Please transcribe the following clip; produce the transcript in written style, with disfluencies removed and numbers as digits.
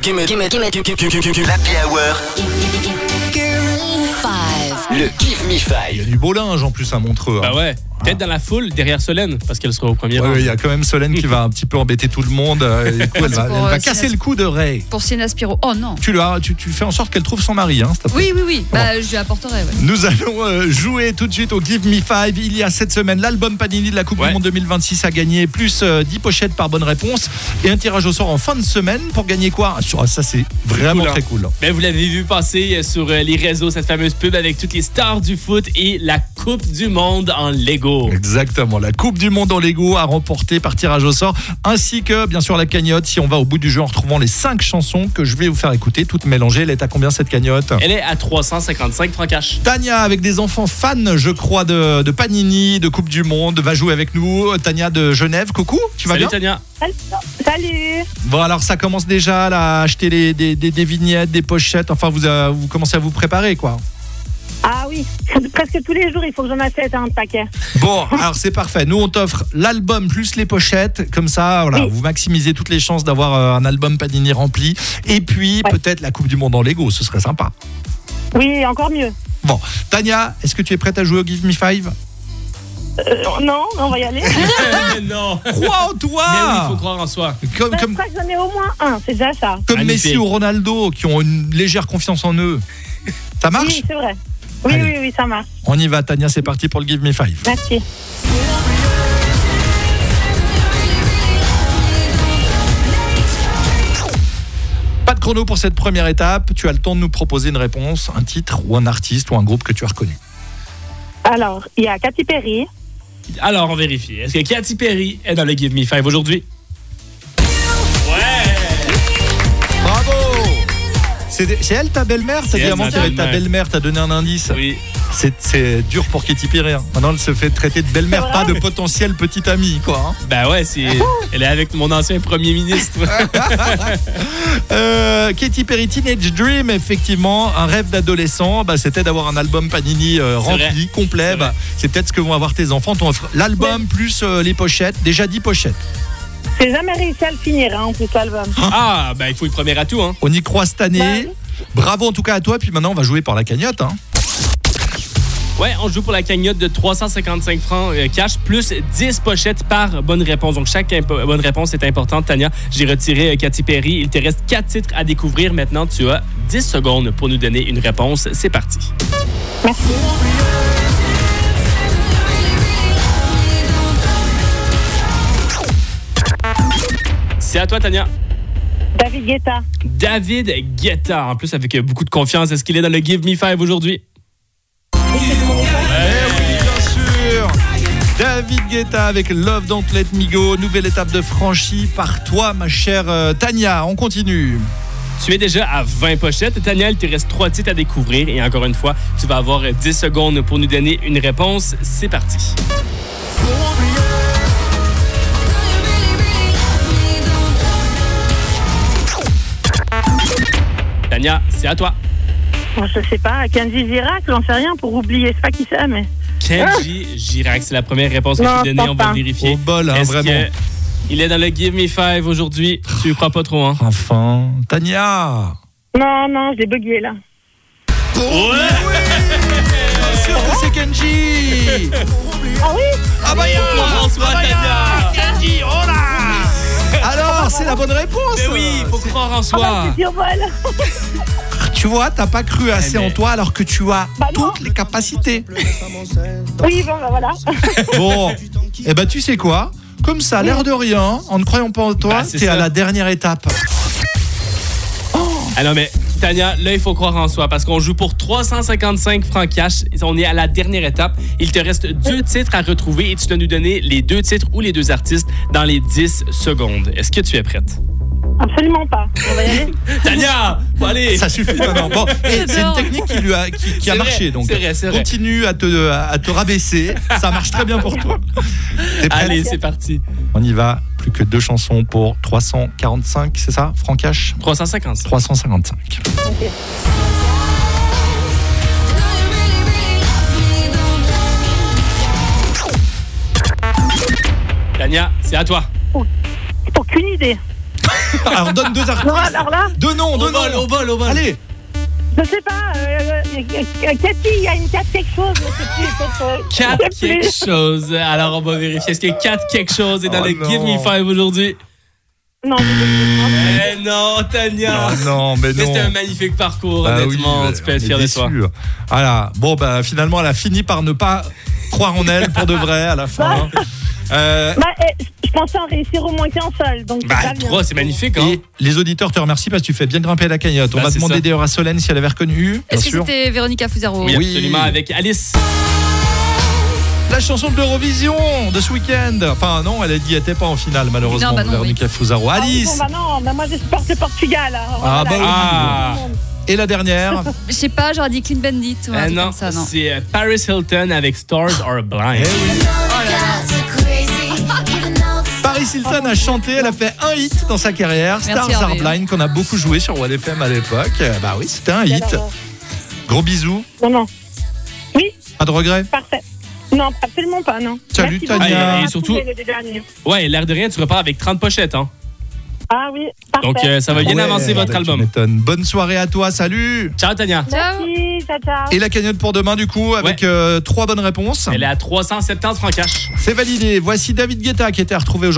L'Happy Hour. Le Give Me Il y a Five. du beau linge en plus à Montreux. Bah ouais. Peut-être dans la foule, derrière Solène, parce qu'elle sera au premier rang. Ouais, il y a quand même Solène qui va un petit peu embêter tout le monde. Du coup, elle va casser le cou de Ray. Pour Sienna Spiro. Oh non. Tu fais en sorte qu'elle trouve son mari, s'il te plaît. Oui. Bah, je lui apporterai. Ouais. Nous allons jouer tout de suite au Give Me Five. Il y a cette semaine l'album Panini de la Coupe du Monde 2026 à gagner, plus 10 pochettes par bonne réponse et un tirage au sort en fin de semaine pour gagner quoi ? Ça c'est vraiment très cool. Ben, vous l'avez vu passer sur les réseaux, cette fameuse pub avec toutes les stars du foot et la Coupe du Monde en Lego. Exactement, la Coupe du Monde en Lego à remporter par tirage au sort, ainsi que bien sûr la cagnotte. Si on va au bout du jeu en retrouvant les 5 chansons que je vais vous faire écouter, toutes mélangées, elle est à combien cette cagnotte ? Elle est à 355 francs cash. Tania, avec des enfants fans, je crois, de Panini, de Coupe du Monde, va jouer avec nous. Tania de Genève, coucou, tu vas bien ? Salut Tania. Salut. Bon, alors ça commence déjà là, à acheter des vignettes, des pochettes, enfin vous commencez à vous préparer quoi. Ah oui, presque tous les jours, il faut que j'en achète un paquet. Bon, alors c'est parfait. Nous, on t'offre l'album plus les pochettes. Comme ça, voilà, vous maximisez toutes les chances d'avoir un album Panini rempli. Et puis, peut-être la Coupe du Monde en Lego. Ce serait sympa. Oui, encore mieux. Bon, Tania, est-ce que tu es prête à jouer au Give Me Five ? Non, on va y aller. Non. Crois en toi. Mais oui, il faut croire en soi. Je crois que j'en ai au moins un, c'est déjà ça. Comme Magnifique. Messi ou Ronaldo, qui ont une légère confiance en eux. Ça marche ? Oui, c'est vrai. Oui, Allez. oui, ça marche. On y va, Tania, c'est parti pour le Give Me Five. Merci. Pas de chrono pour cette première étape. Tu as le temps de nous proposer une réponse, un titre ou un artiste ou un groupe que tu reconnais. Alors, il y a Katy Perry. Alors, on vérifie. Est-ce que Katy Perry est dans le Give Me Five aujourd'hui? Bravo! C'est elle ta belle-mère? T'as dit avant qu'elle est ta belle-mère, t'as donné un indice. Oui. C'est dur pour Katy Perry. Maintenant, elle se fait traiter de belle-mère, pas de potentielle petite amie, quoi. Ben ouais, elle est avec mon ancien premier ministre. Katy Perry, Teenage Dream, effectivement, un rêve d'adolescent, c'était d'avoir un album Panini rempli, complet. C'est peut-être ce que vont avoir tes enfants. T'en offres l'album plus les pochettes, déjà 10 pochettes. J'ai jamais réussi à le finir, en plus, l'album. Ah, il faut le premier atout. On y croit cette année. Bravo en tout cas à toi. Puis maintenant, on va jouer par la cagnotte. Ouais, on joue pour la cagnotte de 355 francs cash plus 10 pochettes par bonne réponse. Donc, chaque bonne réponse est importante. Tania, j'ai retiré Katy Perry. Il te reste 4 titres à découvrir. Maintenant, tu as 10 secondes pour nous donner une réponse. C'est parti. Merci. C'est à toi, Tania. David Guetta. David Guetta. En plus, avec beaucoup de confiance. Est-ce qu'il est dans le Give Me Five aujourd'hui? Oui, bien sûr. David Guetta avec Love Don't Let Me Go. Nouvelle étape de franchie par toi, ma chère Tania. On continue. Tu es déjà à 20 pochettes. Tania, il te reste 3 titres à découvrir. Et encore une fois, tu vas avoir 10 secondes pour nous donner une réponse. C'est parti. Tania, c'est à toi. Je sais pas, Kenji Girac, j'en sais rien pour oublier, je sais pas qui c'est, mais... Kenji Girac, c'est la première réponse que tu donnais, on va vérifier. Au bol, Est-ce vraiment. il est dans le Give Me Five aujourd'hui? Tu ne crois pas trop, hein? Enfin, Tania. Non, je l'ai bugué, là. Bien sûr que c'est Kenji. Ah oui? François, Tania! Kenji, oh là. Alors, c'est la bonne réponse. Mais oui, il faut croire en soi. C'est survol. Tu vois, t'as pas cru assez en toi alors que tu as toutes les capacités. Oui, voilà. Bon, tu sais quoi? Comme ça, l'air de rien, en ne croyant pas en toi, t'es à la dernière étape. Ah non, mais Tania, là, il faut croire en soi parce qu'on joue pour 355 francs cash. On est à la dernière étape. Il te reste 2 titres à retrouver et tu dois nous donner les 2 titres ou les 2 artistes dans les 10 secondes. Est-ce que tu es prête? Absolument pas. On va y aller. Tania, faut aller. Ça suffit maintenant. Bon, c'est une technique qui a marché. Donc, c'est vrai. Continue à te rabaisser. Ça marche très bien pour toi. T'es prête? Allez, c'est parti. On y va. Plus que 2 chansons pour 345, c'est ça, francs cash? 350. 355. Okay. Tania, c'est à toi. Aucune idée. Alors donne deux artistes. Non, alors là, Deux noms, deux noms. Au bol. Allez, je sais pas. Cathy, il y a une 4 quelque chose, mais c'est plus. peut-être, 4 je sais quelque plus. chose. Alors, on va vérifier. Est-ce que 4 quelque chose est dans Oh le non. Give Me 5 aujourd'hui? Non, je Non, Tania. Ah non, mais Mais non. c'était un magnifique parcours, Bah honnêtement. oui, Tu peux être on est fier de toi. déçus. Voilà. Bon, bah finalement, elle a fini par ne pas croire en elle pour de vrai à la fin. je pensais en réussir au moins qu'un seul. Donc Bah, c'est pas bien. 3, c'est magnifique, hein? Et les auditeurs te remercient parce que tu fais bien grimper la cagnotte. On Bah, va c'est demander ça. d'ailleurs à Solène si elle avait reconnu, bien Est-ce que sûr. c'était Véronica Fusaro? Oui, Oui. absolument, avec Alice. La chanson de l'Eurovision de ce week-end. Enfin non, elle n'y était pas en finale malheureusement. Non, bah non, Véronica Fusaro. Ah, Alice. bon, bah non, bah moi je supporte le Portugal. Alors, Ah, voilà. bah oui. Ah. Et la dernière. Je sais pas, j'aurais dit Clean Bandit ou un truc Non, comme ça, non. c'est Paris Hilton avec Stars Are Blind. Eh oui. Paris Hilton a chanté, elle a fait un hit dans sa carrière, Merci, Stars Are Hervé. Blind, qu'on a beaucoup joué sur One FM à l'époque. Bah oui, c'était un hit. Alors, Gros bisous. non. Oui, Pas de regrets. parfait. Non, absolument pas, non. Salut, Merci Tania. beaucoup. Et surtout- Les derniers. Ouais, l'air de rien, tu repars avec 30 pochettes, hein? Ah oui, parfait. Donc, ça va bien Ouais, avancer votre bah, tu album. m'étonnes. Bonne soirée à toi, salut. Ciao, Tania. Ciao. Merci, ciao. Et la cagnotte pour demain du coup avec 3 bonnes réponses. Elle est à 370 francs cash. C'est validé. Voici David Guetta qui était retrouvé aujourd'hui.